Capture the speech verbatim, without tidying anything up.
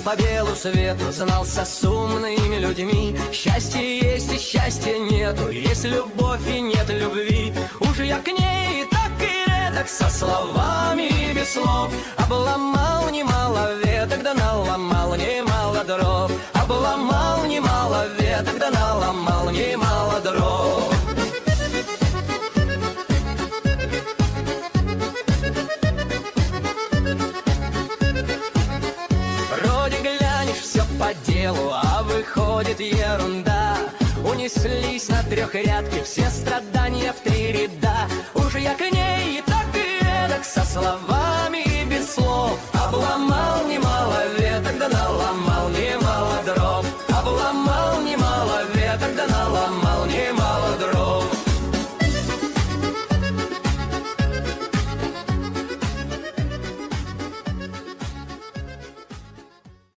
по белу свету, знался с умными людьми. Счастье есть и счастья нету, есть любовь и нет любви. Уж я к ней и так и эдак, со словами и без слов. Обломал немало веток, да наломал немало дров. Обломал немало веток, да наломал немало дров. По делу, а выходит ерунда. Унеслись на трехрядке все страдания в три ряда. Уж я к ней и так и эдак, со словами и без слов. Обломал